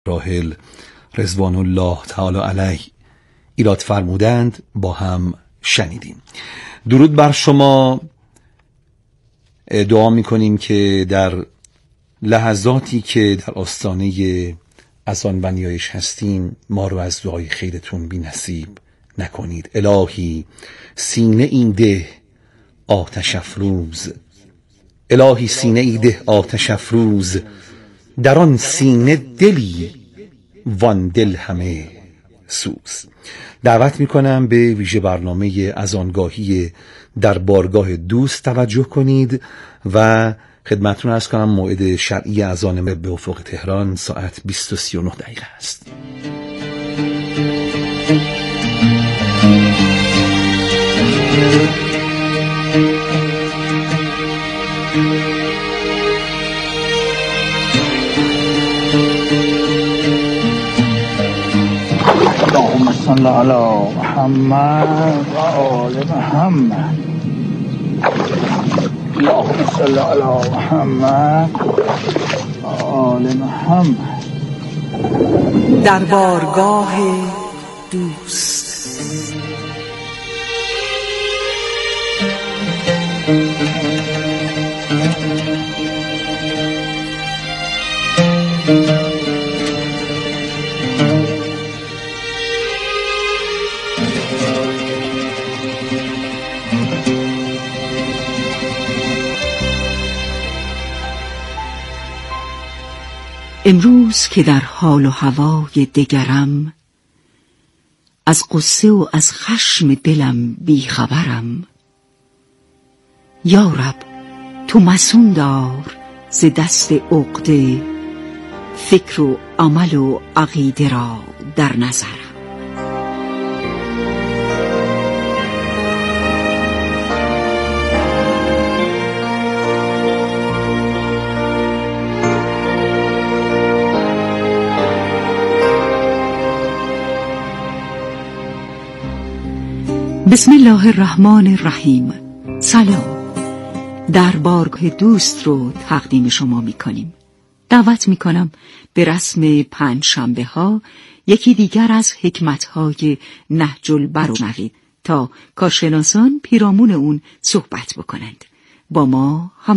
راحل رضوان الله تعالی علیه ایراد فرمودند با هم شنیدیم. درود بر شما. دعا میکنیم که در لحظاتی که در آستانه اذان و نیایش هستیم ما رو از دعای خیرتون بی نصیب نکنید. الهی سینه این ده آتش افروز، الهی سینه ای ده آتش افروز، در آن سینه دلی وان دل همه سوز. دعوت میکنم به ویژه برنامه اذانگاهی در بارگاه دوست توجه کنید و خدمتتون عرض کنم موعد شرعی اذان به افق تهران ساعت 20:39 است. اللهم صل علی محمد و آل محمد. اللهم صل علی محمد و آل محمد. در بارگاه دوست. امروز که در حال و هوای دگرم، از غصه و از خشم دلم بیخبرم. یا رب تو مصون دار ز دست عقده، فکر و عمل و عقیده را در نظرم. بسم الله الرحمن الرحیم. سلام. در بارگاه دوست رو تقدیم شما می کنیم. دعوت می کنم به رسم پنجشنبه ها یکی دیگر از حکمت های نهج البلاغه بشنوید تا کارشناسان پیرامون اون صحبت بکنند. با ما هم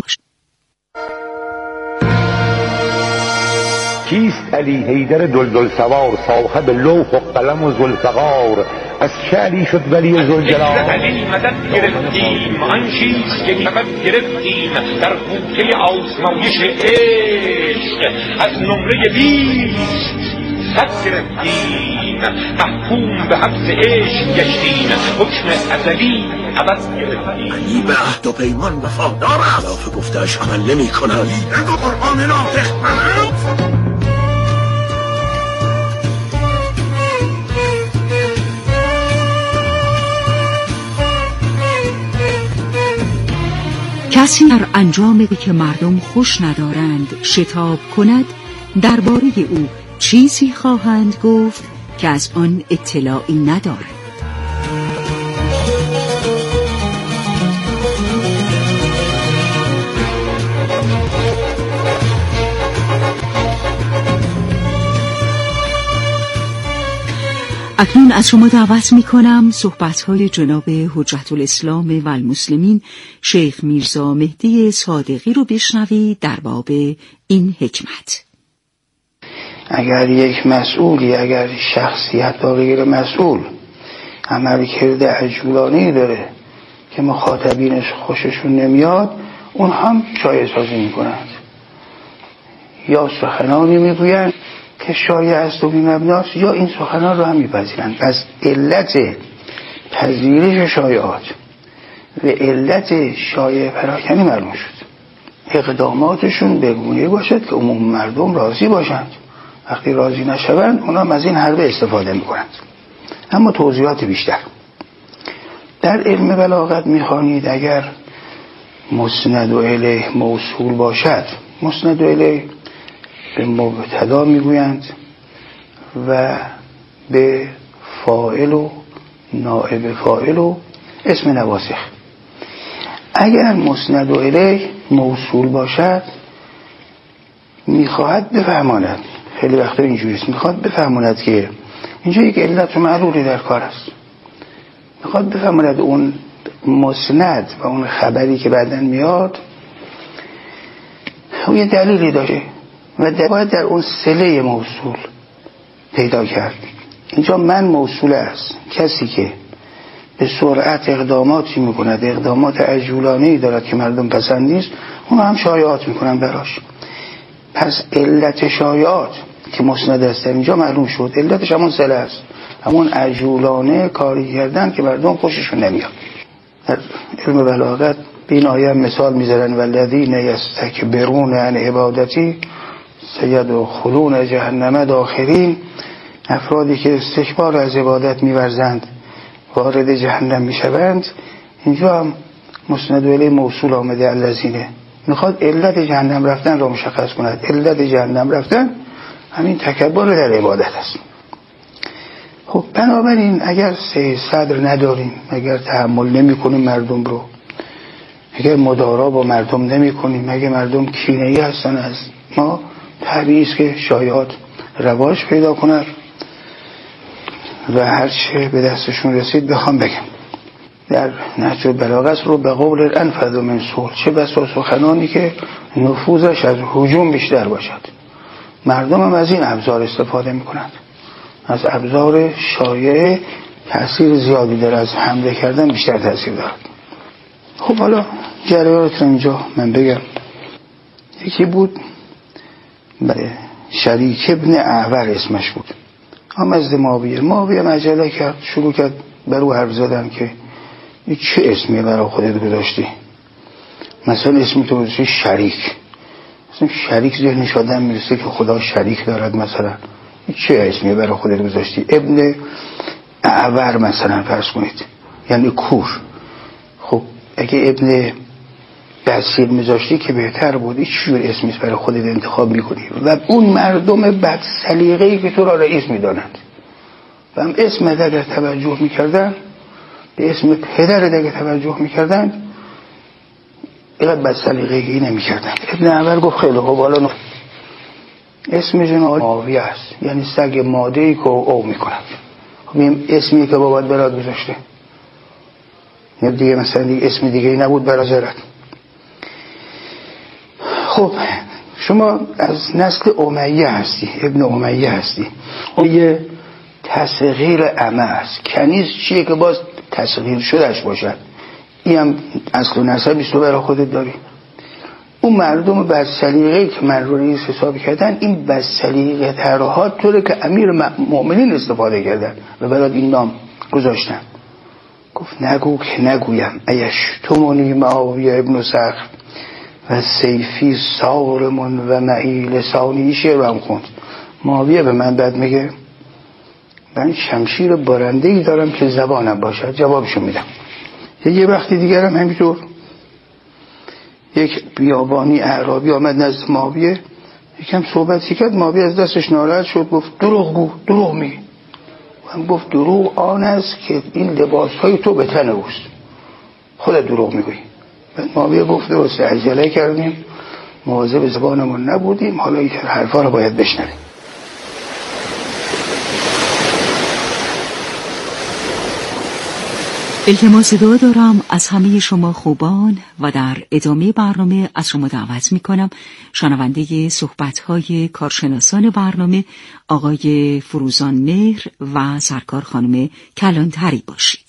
کیست علی حیدر دلدل سوار، صاحب لوح و قلم و ذوالفقار؟ از چه علی شد ولی ذوالجلال؟ علی مدد گرفتیم، آن چیز که کمد گرفتیم در بوته آزمایش عشق، از نمره 20 صد گرفتیم، محکوم به حبس عشق گشتیم، حکم ازلی عوض گرفتیم. علی به عهد و پیمان وفادار است، خلاف گفته‌اش عمل نمی‌کند. اگه قرآن ناطق کند. کسی در انجامی که مردم خوش ندارند شتاب کند، درباره او چیزی خواهند گفت که از آن اطلاعی ندارند. اکنون از شما دعوت می کنم صحبت‌های جناب حجت الاسلام و المسلمین شیخ میرزا مهدی صادقی رو بشنوید در باب این حکمت. اگر یک مسئولی، اگر شخصیت با غیر مسئول عملکرد عجولانه‌ای داره که مخاطبینش خوششون نمیاد، اون هم شایع سازی میکنند یا سخنانی میگویند که شایع است و بی‌مبناست، یا این سخنان رو هم میپذیرند. پس علت پذیرش شایعات و علت شایع پراکنی معلوم شد. اقداماتشون به گونه‌ای باشد که عموم مردم راضی باشند. وقتی راضی نشوند اونا از این حربه استفاده میکنند. اما توضیحات بیشتر در علم بلاغت میخوانید. اگر مسند و الیه موصول باشد، مسند و الیه به مبتدا میگویند و به فاعل و نائب فاعل و اسم نواسخ. اگر مسند و الیه موصول باشد میخواهد بفهماند خیلی وقتا اینجوریست، میخواد بفهموند که اینجا یک علت و معلولی در کار است. میخواد بفهموند اون مسند و اون خبری که بعدن میاد اون یه دلیلی داره و باید در اون صله موصول پیدا کرد. اینجا من موصول است. کسی که به سرعت اقداماتی میکند، اقدامات عجولانه‌ای دارد که مردم پسند نیست، اون هم شایعات میکنن براش. پس علت شایعات که مسند است اینجا معلوم شد، علتش همون صله است، همون عجولانه کاری کردن که مردم خوششون نمیاد. در علم بلاغت به این آیه مثال میذارن والذین یستکبرون عن عبادتی سیدخلون جهنم داخرین. افرادی که استکبار از عبادت می‌ورزند وارد جهنم میشوند. اینجا هم مسند الیه موصول آمده الذین، میخواد علت جهنم رفتن را مشخص کند. علت جهنم رفتن همین تکبر در عبادت است. خب بنابراین اگر صدر نداریم، اگر تحمل نمی کنیم مردم رو، اگر مدارا با مردم نمی کنیم، اگر مردم کینه‌ای هستن از ما، طبیعی است که شایعات رواج پیدا کنند و هرچه به دستشون رسید بخوام بگم. در نهج البلاغه رو به قول انفذ من صلح، چه بسا سخنانی که نفوذش از هجوم بیشتر باشد. مردم هم از این ابزار استفاده میکنند، از ابزار شایعه تأثیر زیادی داره، از حمله کردن بیشتر تأثیر دارد. خب حالا جریانات اینجا من بگم. یکی بود شریک ابن اعور اسمش بود، آمد معاویه مجله کرد، شروع کرد برو حرف زدن که این چه اسمی برای خودت گذاشتی؟ مثلا اسمی تو گذاشتی شریک. مثلا شریک ذهنش آدم میرسه که خدا شریک دارد. مثلا این چه اسمی برای خودت گذاشتی؟ ابن اعور مثلا فرض کنید، یعنی کور. خب اگه ابن بسیر میذاشتی که بهتر بود. این چجور اسمیست برای خودت انتخاب میکنی؟ و اون مردم بد سلیقه‌ای که تو را رئیس میدانند و هم اسم اگر توجه میکردن، به اسم پدر اگر توجه میکردن، اینقدر بد سلیقه‌ای نمیکردن. ابن عمر گفت خیلی خوب، حالا اسم جناب معاویه است، یعنی سگ ماده‌ای که او میکنند. خب این اسمی که بابات برات گذاشته، یا دیگه مثلا دیگه اسم دیگه نبود برای زرد. خب شما از نسل امیه هستی، ابن امیه هستی. یه تصغیر عمه است. کنیز چیه که باز تصغیر شدهش باشد؟ این هم اصل و نسبی تو برای خودت داری. اون مردم بد سلیقه‌ای که من رو رئیس حساب کردن، این بد سلیقه ترها طوره که امیر مؤمنین استفاده کردن و برات این نام گذاشتن. گفت نگو که نگویم ایشتمونی معاویه ابن صخر و سیفی صارمون و معی لسانی. شعر هم خوند. معاویه به من بعد میگه من شمشیر بارنده‌ای دارم که زبانم باشد. جوابشو میدم. یه وقتی دیگر هم همینطور یک بیابانی اعرابی آمد نزد معاویه، یکم صحبتی کرد. معاویه از دستش ناراحت شد، گفت دروغ میگی. من گفت دروغ آن است که این لباسهای تو به تن اوست، خودت دروغ میگویی. معاویه گفت درست عجله کردیم، مواظب زبانمون نبودیم، حالا این حرفا رو باید بشنویم. التماس دعا دارم از همه شما خوبان و در ادامه برنامه از شما دعوت میکنم شنونده صحبت‌های کارشناسان برنامه آقای فروزان مهر و سرکار خانم کلانتری باشید.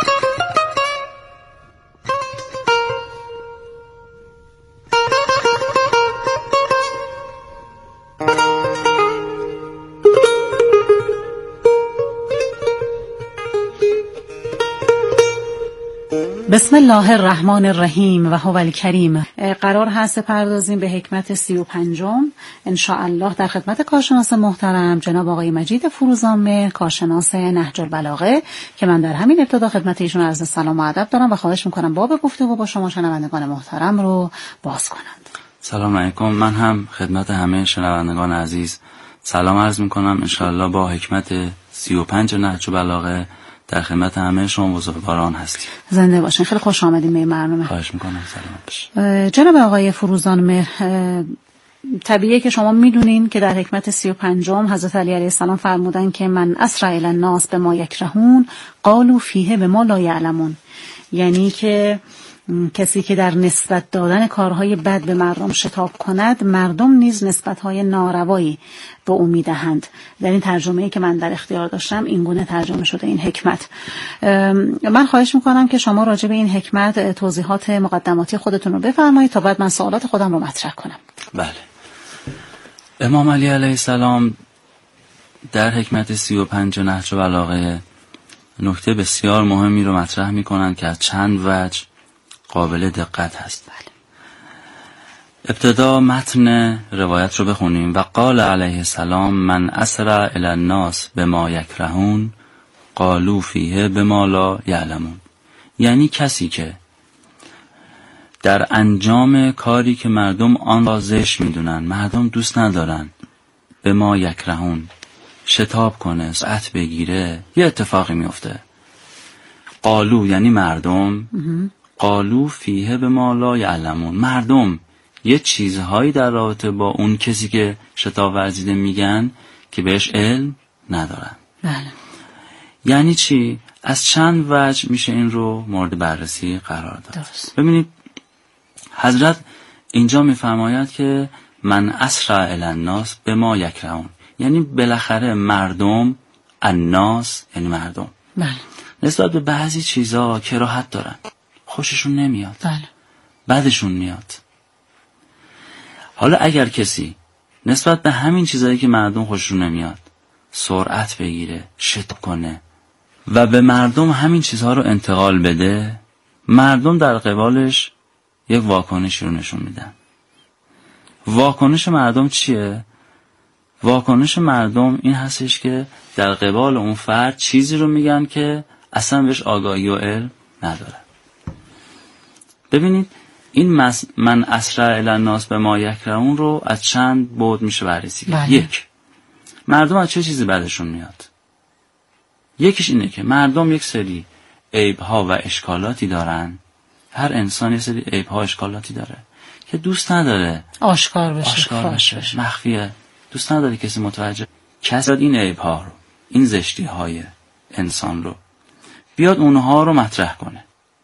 بسم الله الرحمن الرحیم و هو الکریم. قرار هست بپردازیم به حکمت 35 ان شاء الله در خدمت کارشناس محترم جناب آقای مجید فروزان مهر، کارشناس نهج البلاغه، که من در همین ابتدا خدمت ایشون عرض سلام و ادب دارم و خواهش میکنم باب گفتگو با شما شنوندگان محترم رو باز کنند. سلام علیکم. من هم خدمت همه شنوندگان عزیز سلام عرض میکنم. ان شاء الله با حکمت 35 نهج البلاغه در خدمت همه شما بزرگواران هستیم. زنده باشین. خیلی خوش آمدین به این برنامه. خواهش میکنم. سلام باشین. جناب آقای فروزان مهر، طبیعیه که شما میدونین که در حکمت 35 حضرت علی علیه السلام فرمودن که من اسرع الی الناس بما یکرهون قالوا فیه بما لا یعلمون، یعنی که کسی که در نسبت دادن کارهای بد به مردم شتاب کند، مردم نیز نسبتهای ناروایی به او میدهند. در این ترجمه‌ای که من در اختیار داشتم این گونه ترجمه شده این حکمت. من خواهش میکنم که شما راجع به این حکمت توضیحات مقدماتی خودتون رو بفرمایید تا بعد من سوالات خودم رو مطرح کنم. بله. امام علی علیه السلام در حکمت 35 نهج البلاغه نکته بسیار مهمی رو مطرح میکنند که از چند وجه قابل دقت هست. ابتدا متن روایت رو بخونیم. و قال علیه السلام من اسرع الی الناس بما یکرهون قالوا فیه بما لا یعلمون، یعنی کسی که در انجام کاری که مردم آن را زشت میدونن، مردم دوست ندارن، بما یکرهون شتاب کنه، سرعت بگیره، یه اتفاقی میفته. قالو یعنی مردم، قالو فیه بما لا یعلمون، مردم یه چیزهایی در رابطه با اون کسی که شتاب ورزیده میگن که بهش علم ندارن. بله. یعنی چی؟ از چند وجه میشه این رو مورد بررسی قرار داد. درست. ببینید حضرت اینجا میفرماید که من اسرع الی الناس بما یکرهون، یعنی بالاخره مردم، الناس یعنی مردم، بله، نسبت به بعضی چیزا کراهت دارن، خوششون نمیاد، بله، بعدشون میاد. حالا اگر کسی نسبت به همین چیزایی که مردم خوششون نمیاد سرعت بگیره، شتاب کنه و به مردم همین چیزها رو انتقال بده، مردم در قبالش یک واکنشی رو نشون میدن. واکنش مردم چیه؟ واکنش مردم این هستش که در قبال اون فرد چیزی رو میگن که اصلا بهش آگاهی و علم نداره. ببینید این من اسرع الی الناس بما یکرهون رو از چند بعد میشه بررسی کرد. یک، مردم از چه چیزی بعدشون میاد؟ یکیش اینه که مردم یک سری عیب‌ها و اشکالاتی دارن. هر انسان یک سری عیب‌ها و اشکالاتی داره که دوست نداره آشکار بشه، مخفیه، دوست نداره کسی متوجه. کسی این عیب‌ها رو، این زشتی‌های انسان رو بیاد اونها رو مطرح کنه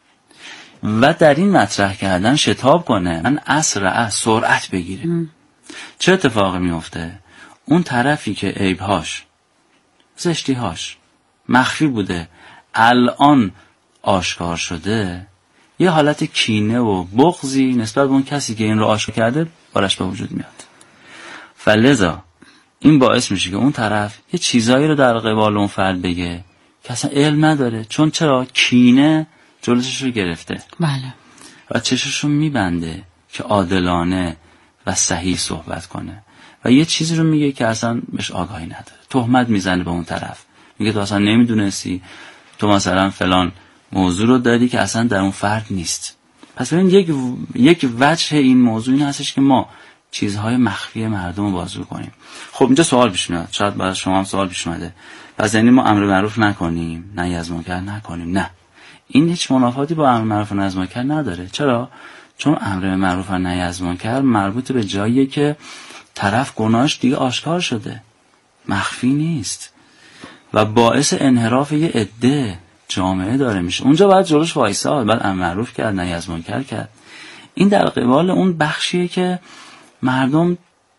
و در این مطرح کردن شتاب کنه، من اسرع سرعت بگیره. چه اتفاقی میفته؟ اون طرفی که عیب‌هاش، زشتی‌هاش مخفی بوده الان آشکار شده، یه حالت کینه و بغضی نسبت به اون کسی که این رو آشکار کرده بارش به وجود میاد. فلذا این باعث میشه که اون طرف یه چیزایی رو در قبال اون فرد بگه که اصلا علم نداره. چون چرا؟ کینه جلوشش رو گرفته. بله. و چشش رو میبنده که عادلانه و صحیح صحبت کنه و یه چیزی رو میگه که اصلا بهش آگاهی نداره. تهمت میزنه به اون طرف، میگه تو اصلا نمیدونستی، تو مثلا فلان موضوع رو داری که اصلا در اون فرد نیست. پس ببین یک وجه این موضوع این هستش که ما چیزهای مخفی مردم رو بازگو کنیم. خب اینجا سوال پیش میاد، شاید برای شما هم سوال پیش اومده، پس یعنی ما امر معروف نکنیم، نهی از منکر نکنیم؟ نه، این هیچ منافاتی با امر معروف و نهی از منکر نداره. چرا؟ چون امر معروف و نهی از منکر مربوط به جاییه که طرف گناهش دیگه آشکار شده، مخفی نیست و باعث انحراف یه عده جامعه داره میشه. اونجا باید جلوش وایساد، باید امر معروف کرد، نهی از منکر کرد. این در قبال اون بخشیه که مردم،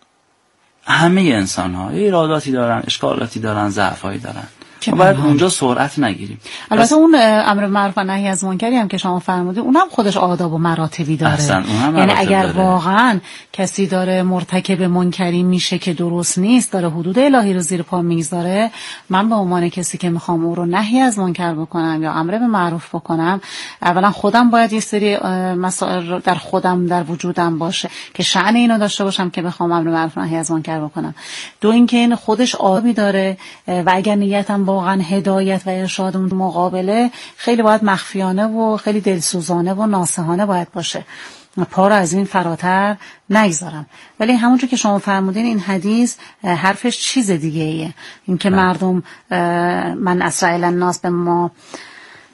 همه انسان ها ایراداتی دارن، اشکالاتی دارن، ضعفایی دارن، ما باید اونجا سرعت نگیریم. البته اون امر معروف و نهی از منکری هم که شما فرمودید اونم خودش آداب و مراتبی داره. یعنی اگر واقعا کسی داره مرتکب منکری میشه که درست نیست، داره حدود الهی رو زیر پا میگذاره، من به عنوان کسی که میخوام او رو نهی از منکر بکنم یا امر به معروف بکنم، اولا خودم باید یه سری مسائل در خودم در وجودم باشه که شأن اینو داشته باشم که بخوام امر معروف و نهی از منکر بکنم. دو اینکه این خودش آدابی داره و اگر نیتم واقعا هدایت و ارشاد اون مقابله، خیلی باید مخفیانه و خیلی دلسوزانه و ناصحانه باید باشه، پا رو از این فراتر نگذارم. ولی همونجور که شما فرمودین این حدیث حرفش چیز دیگه ایه، این که مردم من اسرع الی الناس به ما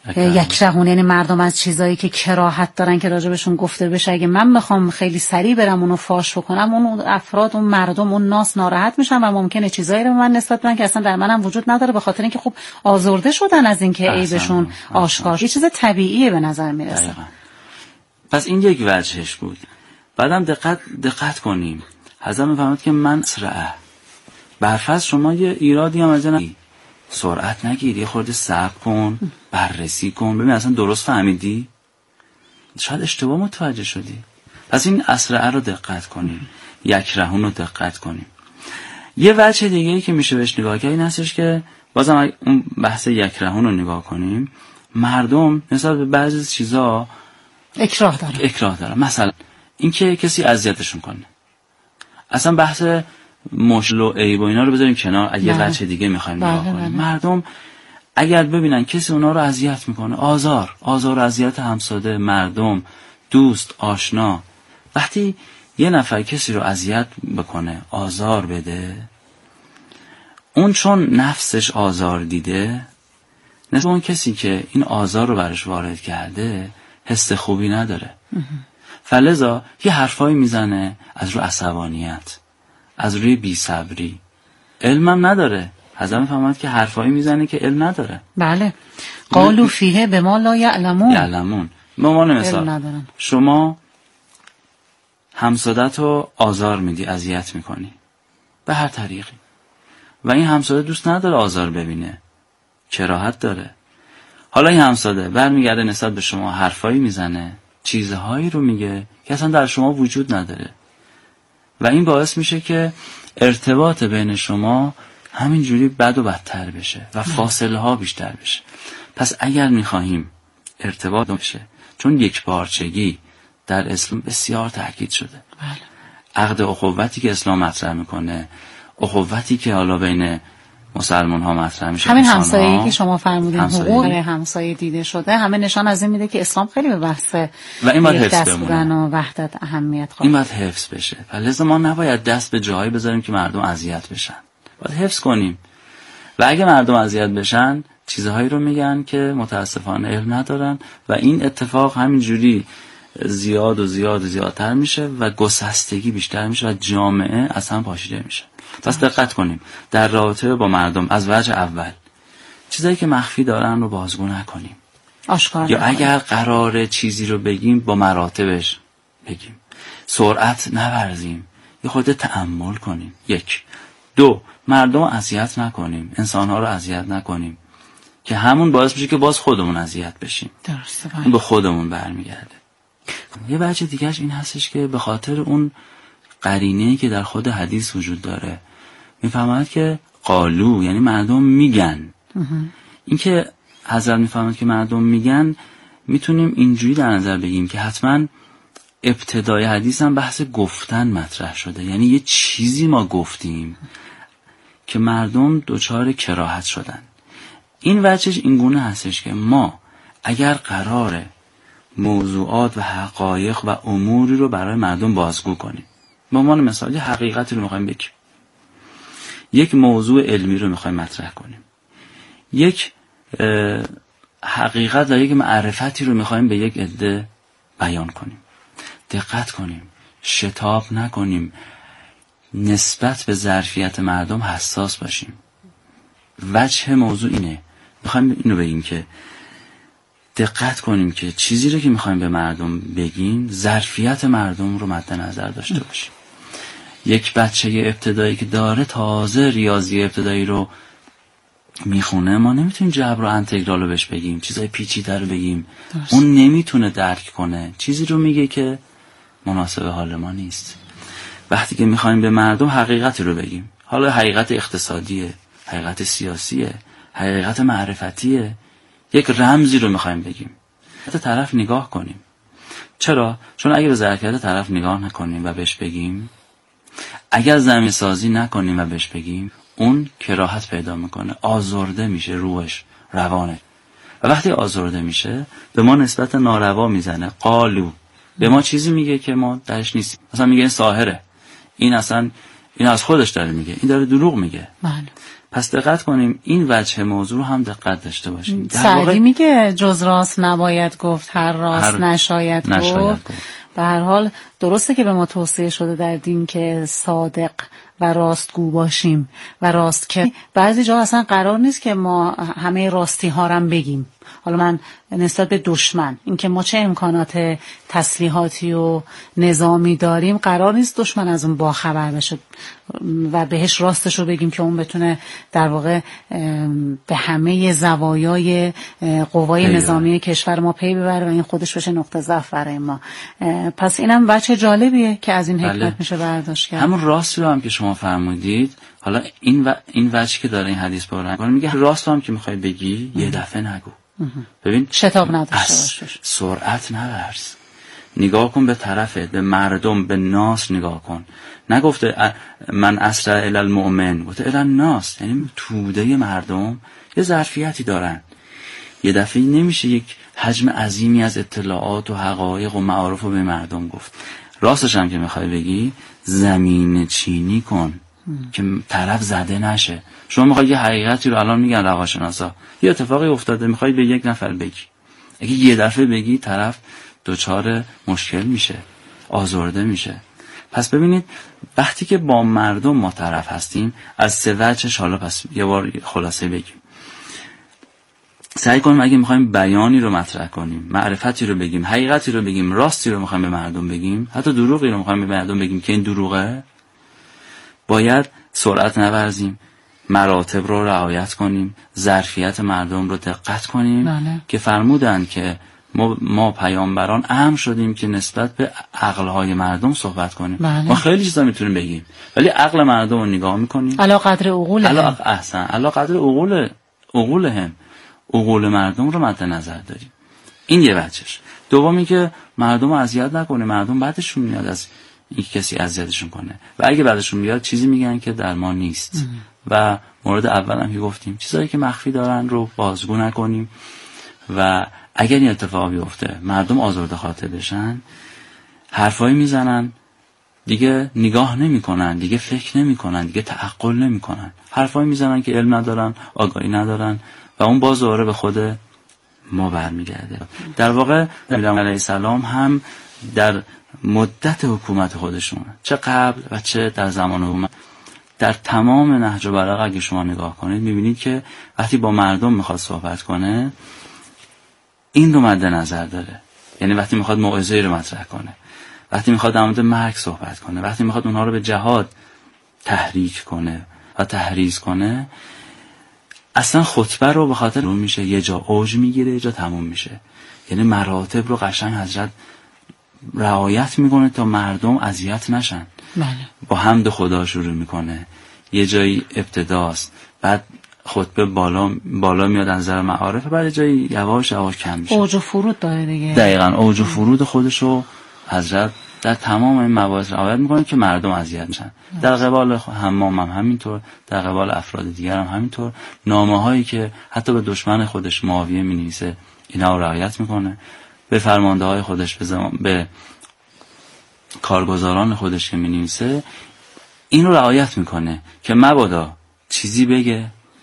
یکرهون، یعنی مردم از چیزایی که کراهت دارن که راجبشون گفته بشه اگه من بخوام خیلی سریع برم اونو فاش بکنم، اون افراد، اون مردم، اون ناس ناراحت میشن و ممکنه چیزایی رو من نسبت بدن که اصلا در منم وجود نداره، به خاطر اینکه خب آزرده شدن از اینکه عیبشون آشکار. یه چیز طبیعیه به نظر میرسه. پس این یک وجهش بود. بعدم دقت کنیم. حضرت میفهمد که من اسرعه. برفرض شما یه ایرادی هم از سرعت نگیر، یه خورده صبر کن، بررسی کن، ببین اصلا درست فهمیدی؟ شاید اشتباه متوجه شدی. پس این اسرعه رو دقت کنیم، یکرهون رو دقت کنیم. یه وجه دیگه‌ای که میشه بهش نگاه کرد این هستش که بازم اون بحث یکرهون رو نگاه کنیم، مردم نسبت به بعضی چیزا اکراه دارن. مثلا اینکه کسی اذیتشون کنه. اصلا بحث مشکل و عیب و اینا رو بذاریم کنار، اگه بچه دیگه میخوایم نگاه کنیم. مردم اگر ببینن کسی اونا رو اذیت میکنه، آزار و اذیت همساده، مردم، دوست، آشنا، وقتی یه نفر کسی رو اذیت بکنه، آزار بده، اون چون نفسش آزار دیده، نسبت اون کسی که این آزار رو برش وارد کرده حس خوبی نداره. فلذا یه حرفایی میزنه از رو عصبانیت، از روی بی‌صبری، علمم نداره. حضرت میفهمد که حرفایی میزنه که علم نداره. بله. قالوا فیه بما لا یعلمون. به عنوان مثال شما همساده‌تو آزار میدی، اذیت میکنی به هر طریقی و این همساده دوست نداره آزار ببینه، کراهت داره. حالا این همساده برمیگرده نسبت به شما حرفایی میزنه، چیزهایی رو میگه که اصلا در شما وجود نداره و این باعث میشه که ارتباط بین شما همینجوری بد و بدتر بشه و فاصله ها بیشتر بشه. پس اگر میخواهیم ارتباط بشه، چون یک پارچگی در اسلام بسیار تاکید شده، عقد اخوتی که اسلام مطرح میکنه، اخوتی که حالا بین مسلمان ها مطرح میشه، همین همسایه‌ای که شما فرمودین حقوق همسایه دیده شده، همه نشان از این میده که اسلام خیلی به بحث و این باید حفظ بمونه و وحدت اهمیت خواهد. این باید حفظ بشه. لذا ما نباید دست به جایی بذاریم که مردم اذیت بشن، باید حفظ کنیم. و اگه مردم اذیت بشن چیزهایی رو میگن که متاسفانه علم ندارن و این اتفاق همینجوری زیادتر میشه و گسستگی بیشتر میشه و جامعه از هم پاشیده میشه. پس دقت کنیم در رابطه با مردم از وجه اول چیزایی که مخفی دارن رو بازگو نکنیم، آشکار یا اگر قراره چیزی رو بگیم با مراتبش بگیم، سرعت نورزیم، یه خورده تأمل کنیم. 1 2 مردم رو اذیت نکنیم، انسان‌ها رو اذیت نکنیم که همون باعث میشه که باز خودمون اذیت بشیم. درسته. اون به خودمون برمیگرده. یه بچه دیگهش این هستش که به خاطر اون قرینه‌ای که در خود حدیث وجود داره میفهمد که قالو یعنی مردم میگن. این که حضرت میفهمد که مردم میگن میتونیم اینجوری در نظر بگیم که حتما ابتدای حدیث هم بحث گفتن مطرح شده، یعنی یه چیزی ما گفتیم که مردم دچار کراهت شدن. این وجهش این گونه هستش که ما اگر قراره موضوعات و حقایق و اموری رو برای مردم بازگو کنیم، به عنوان مثال یه حقیقتی رو میخوایم بگیم، یک موضوع علمی رو میخوایم مطرح کنیم، یک حقیقت و یک معرفتی رو میخوایم به یک عده بیان کنیم، دقت کنیم، شتاب نکنیم، نسبت به ظرفیت مردم حساس باشیم. وجه موضوع اینه، میخوایم اینو بگیم که دقت کنیم که چیزی رو که میخوایم به مردم بگیم ظرفیت مردم رو مد نظر داشته باشیم. یک بچه ابتدایی که داره تازه ریاضی ابتدایی رو میخونه، ما نمیتونیم جبر و انتگرال رو بهش بگیم، چیزای پیچیده رو بگیم. اون نمیتونه درک کنه، چیزی رو میگه که مناسب حال ما نیست. وقتی که میخوایم به مردم حقیقتی رو بگیم، حالا حقیقت اقتصادیه، حقیقت سیاسیه، حقیقت معرفتیه، یک رمزی رو میخوایم بگیم، حتی طرف نگاه کنیم. چرا؟ چون اگه به ظرفیت طرف نگاه نکنیم و بهش بگیم، اگر زمین سازی نکنیم و بهش بگیم، اون کراهت پیدا میکنه، آزرده میشه، روحش، روانه، و وقتی آزرده میشه به ما نسبت ناروا میزنه. قالو به ما چیزی میگه که ما درش نیستیم. مثلا میگه این ساحره، این اصلا این از خودش داره میگه، این داره دروغ میگه. بله. پس دقت کنیم این وجه موضوع رو هم دقت داشته باشیم. سعدی میگه جز راست نباید گفت، هر راست نشاید گفت. به هر حال درسته که به ما توصیه شده در دین که صادق و راستگو باشیم و راست که بعضی جا اصلا قرار نیست که ما همه راستی ها رو بگیم. حالا من نسبت به دشمن اینکه ما چه امکانات تسلیحاتی و نظامی داریم قرار نیست دشمن از اون باخبر بشه و بهش راستش رو بگیم که اون بتونه در واقع به همه زوایای قوای نظامی کشور ما پی ببره و این خودش بشه نقطه ضعف برای ما. پس اینم بچه جالبیه که از این حکمت میشه برداشت کرد. همون راستی رو هم که شما فرمودید، حالا این وجه که داره این حدیث برای میگه راست هم که میخوای بگی یه دفعه نگو. ببین شتاب نداشته باش، سرعت نورز، نگاه کن به طرفت، به مردم، به ناس نگاه کن. نگفته من اسرع الی المؤمن، گفته الی الناس، یعنی توده مردم یه ظرفیتی دارن. یه دفعه نمیشه یک حجم عظیمی از اطلاعات و حقایق و معارف رو به مردم گفت. راستش هم که میخوای بگی زمین چینی کن که طرف زده نشه. شما میخوای یه حقیقتی رو الان میگن روانشناسا، یه اتفاقی افتاده میخوای به یک نفر بگی، اگه یه دفعه بگی طرف دچار مشکل میشه، آزرده میشه. پس ببینید وقتی که با مردم ما طرف هستیم از سه وجهش، حالا پس یه بار خلاصه بگیم. سعی کنیم اگه میخوایم بیانی رو مطرح کنیم، معرفتی رو بگیم، حقیقتی رو بگیم، راستی رو میخوایم به مردم بگیم، حتی دروغی رو میخوایم به مردم بگیم که این دروغه، باید سرعت نورزیم، مراتب رو رعایت کنیم، ظرفیت مردم رو دقت کنیم. بله. که فرمودن که ما پیامبران امر شدیم که نسبت به عقلهای مردم صحبت کنیم. بله. ما خیلی چیزا میتونیم بگیم ولی عقل مردم رو نگاه میکنیم علا قدر عقولهم، احسن، علا قدر عقولهم، عقول مردم رو مد نظر داریم. این یه وجهش. دومی که مردم رو اذیت نکنه، مردم بعدشون میاد از این کسی اذیتشون کنه و اگه بعدشون میاد چیزی میگن که در ما نیست. و مورد اول هم که گفتیم چیزایی که مخفی دارن رو بازگو نکنیم و اگر این اتفاق بیفته مردم آزرده خاطر بشن، حرفایی میزنن دیگه نگاه نمیکنن، دیگه فکر نمیکنن، دیگه تعقل نمیکنن، حرفایی میزنن که علم ندارن، آگاهی ندارن و اون باز دوباره به خود ما برمیگرده. در واقع نبی علیه السلام هم در مدت حکومت خودشون، چه قبل و چه در زمان حکومت، در تمام نهج البلاغه اگه شما نگاه کنید میبینید که وقتی با مردم میخواد صحبت کنه این رو مد نظر داره. یعنی وقتی میخواد موعظه رو مطرح کنه، وقتی میخواد در مورد مرگ صحبت کنه، وقتی میخواد اونها رو به جهاد تحریک کنه و تحریض کنه، اصلا خطبه رو به خاطر اون میشه یه جا اوج میگیره یه جا تموم میشه. یعنی مراتب رو قشنگ حضرت رعایت میکنه تا مردم اذیت نشن. بله. با حمد خدا شروع میکنه، یه جایی ابتداست، بعد خطبه بالا میاد از نظر معارف، بعد جایی یواش یواش کم میشه. اوج و فرود داره دیگه. دقیقاً اوج و فرود خودشو حضرت در تمام این مباحث رعایت میکنه که مردم اذیت نشن. در قبال حمام هم همینطور، در قبال افراد دیگر هم همینطور. نامه‌هایی که حتی به دشمن خودش معاویه می‌نویسه اینا رو رعایت میکنه. به فرمانده‌های خودش به کارگزاران خودش که می‌نویسه این رو رعایت میکنه که مبادا چیزی بگه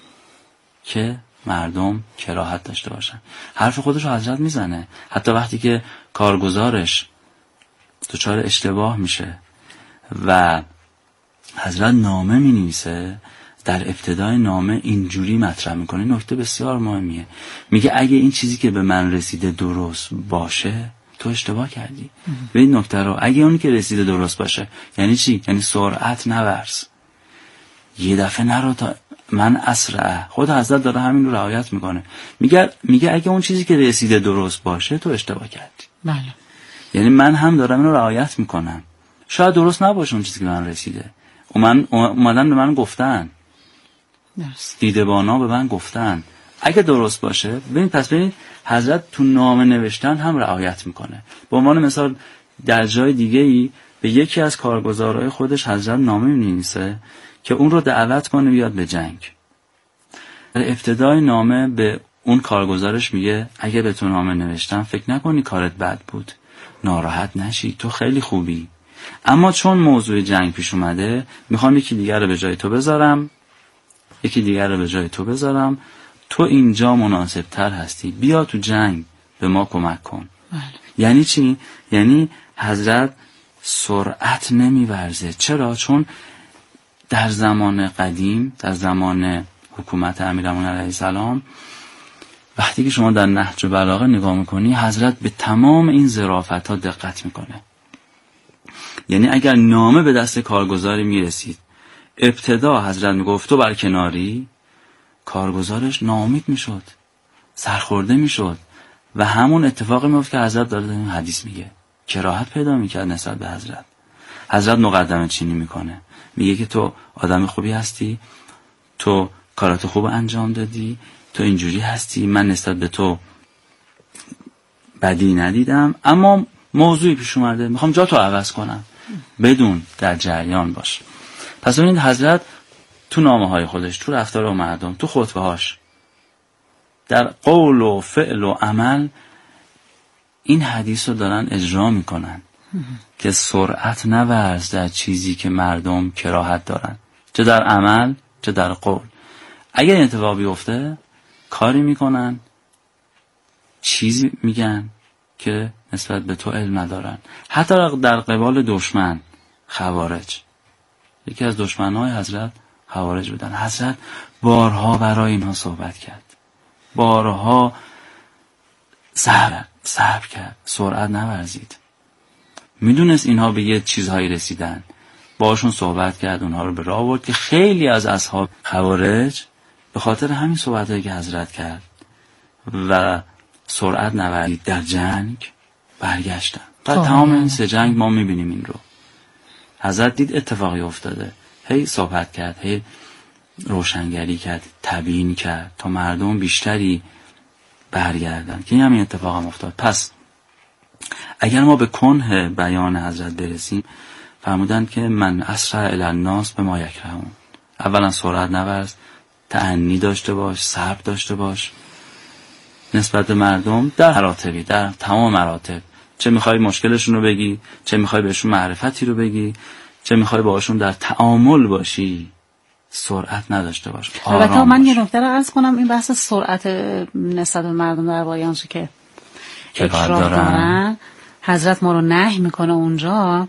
که مردم کراهت داشته باشن. حرف خودش رو حضرت میزنه حتی وقتی که کارگزارش دچار اشتباه میشه و حضرت نامه می‌نویسه، در ابتدای نامه اینجوری مطرح میکنه، نکته بسیار مهمیه، میگه اگه این چیزی که به من رسیده درست باشه تو اشتباه کردی. به این نکته رو اگه اونی که رسیده درست باشه یعنی چی؟ یعنی سرعت نورز، یه دفعه نرو تا من اسرع. خود حضرت داره همین رو رعایت میکنه، میگه اگه اون چیزی که رسیده درست باشه تو اشتباه کردی. بله. یعنی من هم دارم اینو رعایت میکنم، شاید درست نباشه اون چیزی که من رسیده، اومدن به من گفتن، دیدبانا به من گفتن، اگه درست باشه ببین حضرت تو نامه نوشتن هم رعایت میکنه. به عنوان مثال در جای دیگه‌ای به یکی از کارگزارهای خودش حضرت نامه می‌نویسه که اون رو دعوت کنه بیاد به جنگ. در ابتدای نامه به اون کارگزارش میگه اگه به تو نامه نوشتم فکر نکنی کارت بد بود، ناراحت نشی، تو خیلی خوبی، اما چون موضوع جنگ پیش اومده میخوام یکی دیگر رو به جای تو بذارم، تو اینجا مناسب تر هستی، بیا تو جنگ به ما کمک کن. یعنی چی؟ یعنی حضرت سرعت نمیورزه. چرا؟ چون در زمان قدیم، در زمان حکومت امیرالمومنین علیه السلام، وقتی که شما در نهج البلاغه نگاه میکنی، حضرت به تمام این ظرافت‌ها دقت میکنه. یعنی اگر نامه به دست کارگزاری میرسید، ابتدا حضرت میگفت تو برکناری، کارگزارش ناامید میشد، سرخورده میشد و همون اتفاقی میفت که حضرت داره این حدیث میگه. کراهت پیدا میکرد نسبت به حضرت. حضرت مقدمه چینی میکنه، میگه که تو آدم خوبی هستی، تو کارات خوب انجام دادی، تو اینجوری هستی، من نسبت به تو بدی ندیدم، اما موضوعی پیش اومده، میخوام جا تو عوض کنم، بدون در جریان باش. پس ببینید حضرت تو نامه های خودش، تو رفتار با مردم، تو خطبه هاش، در قول و فعل و عمل این حدیث رو دارن اجرا میکنن که سرعت نورز در چیزی که مردم کراهت دارن، چه در عمل چه در قول. اگر این اتفاق بیفته، کاری میکنن، چیزی میگن که نسبت به تو علم ندارن. حتی در قبال دشمن، خوارج، یکی از دشمنای حضرت خوارج بودن. حضرت بارها برای اینها صحبت کرد، بارها صبر کرد، سرعت نورزید. میدونست اینها به یه چیزهایی رسیدن، باشون صحبت کرد، اونها رو به راه آورد که خیلی از اصحاب خوارج به خاطر همین صحبتایی که حضرت کرد و سرعت نورزید در جنگ برگشتن. در تمام این 3 جنگ ما میبینیم این رو. حضرت دید اتفاقی افتاده، هی صحبت کرد، هی روشنگری کرد، تبیین کرد تا مردم بیشتری برگردن که همین اتفاق هم افتاد. پس اگر ما به کنه بیان حضرت برسیم، فرمودن که من اسرع الی الناس بما یکرهون. اولا سرعت نورز، تأنی داشته باش، صبر داشته باش نسبت به مردم در مراتبی، در تمام مراتب. چه میخوای مشکلشون رو بگی، چه میخوای بهشون معرفتی رو بگی، چه میخوای باهاشون در تعامل باشی، سرعت نداشته باش. البته من یه نکته رو عرض کنم، این بحث سرعت نسبت به مردم در واقع آنچه که اکراه دارن، حضرت ما رو نهی میکنه اونجا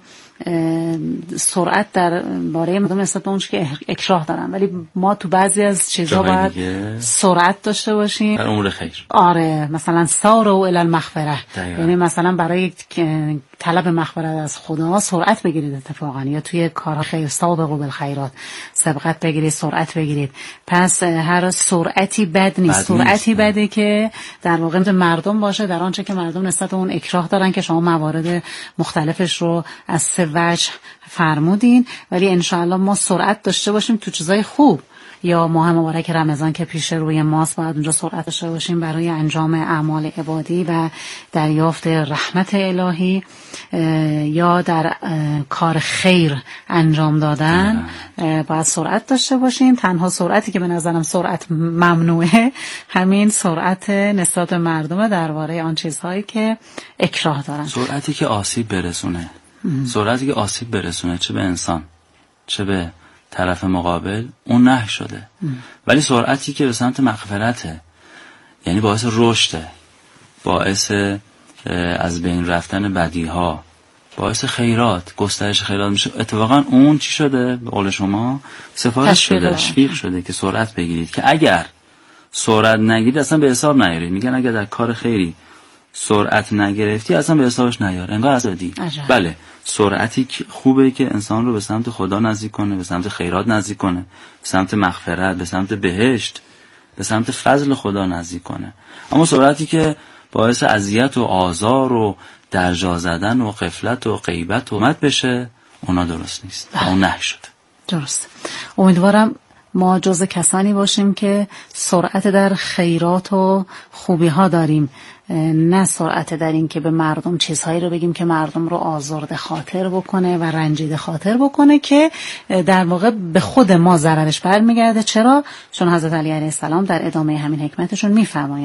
سرعت در باره مردم نسبت به اونچه که اکراه دارن، ولی ما تو بعضی از چیزا باید سرعت داشته باشیم در امور خیر. آره، مثلا ساروا الی المغفره، یعنی مثلا برای طلب مغفرت از خدا سرعت بگیرید اتفاقا، یا توی کار خیر سابقوا بالخیرات، سبقت بگیرید، سرعت بگیرید. پس هر سرعتی بد نیست، سرعتی بده که در واقع مردم باشه در آنچه که مردم نسبت اون اکراه دارن، که شما موارد مختلفش رو از 3 وجه فرمودین. ولی انشاءالله ما سرعت داشته باشیم تو چیزای خوب، یا ماه مبارک رمضان که پیش روی ماست، باید اونجا سرعت داشته باشیم برای انجام اعمال عبادی و دریافت رحمت الهی، یا در کار خیر انجام دادن باید سرعت داشته باشیم. تنها سرعتی که به نظرم سرعت ممنوعه، همین سرعت نسبت مردم درباره آن چیزهایی که اکراه دارن، سرعتی که آسیب برسونه، سرعتی که آسیب برسونه، چه به انسان چه به طرف مقابل، اون نهی شده. ولی سرعتی که به سمت مغفرته، یعنی باعث رشده، باعث از بین رفتن بدیها، باعث خیرات، گسترش خیرات میشه، اتفاقا اون چی شده؟ به قول شما سفارش شده، تشویق شده که سرعت بگیرید، که اگر سرعت نگیرید اصلا به حساب نیارید. میگن اگر در کار خیری سرعت نگرفتی اصلا به حسابش نیار، انگار از دادی. بله، سرعتی خوبه که انسان رو به سمت خدا نزدیک کنه، به سمت خیرات نزدیک کنه، به سمت مغفرت، به سمت بهشت، به سمت فضل خدا نزدیک کنه. اما سرعتی که باعث اذیت و آزار و درجا زدن و غفلت و غیبت و مد بشه، اونا درست نیست. اون نهی شده. درست. امیدوارم ما جز کسانی باشیم که سرعت در خیرات و خوبی ها داریم، نه سرعت در این که به مردم چیزهایی رو بگیم که مردم رو آزرده خاطر بکنه و رنجیده خاطر بکنه، که در واقع به خود ما ضررش برمیگرده. چرا؟ چون حضرت علی علیه السلام در ادامه همین حکمتشون میفرمایند